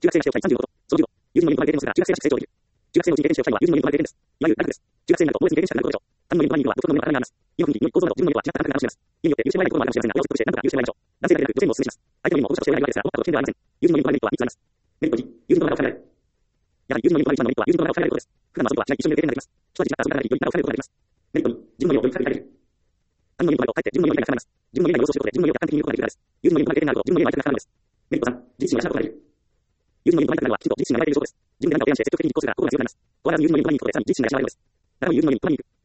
中学生が使用した35こと。その15。友人の人の経験をするが、中学生らしく成長できる。中学生のうちに経験値をしたいのは友人の人の経験です。いわゆる大学です。中学生になると、同列に経験値がなくなることでしょう。他人の人の人は独特の能力があります。今の構造など、自分の能力は違った感覚が楽しめます。家によって優秀なこともあるかもしれませんが、要素として何とか優秀なましょう。男性だけでなく、女性にもお勧めします。相手の意味も保護者として偉いわけですが、持ったと危険ではありません。友人の人のメリットは3つあります。メリット1、友人の仲を変えられる。やはり友人の人の一番のメリットは友人の仲を変えられることです。普段の遊びとは違い、一緒にいる経験ができます。人たちが遊びながらより仲を変えることができます。メリット2、自分の意をより深く理解できる。他人の意をかえって自分の意が深まります。自分の意が予想することで自分の意を客観的に見ることができるからです。友人の意の経験があると自分の意が相手が深まるのです。メリット3、自立心がしなことができる。友人の意を深くなるのはきちんと自立心が生まれている証拠です。自分で何かを提案して積極的に実行するが心が強くなります。終わらず友人の意を深くに行くことでさらに自立心が養われるのです。だから友人の意を深くに行く。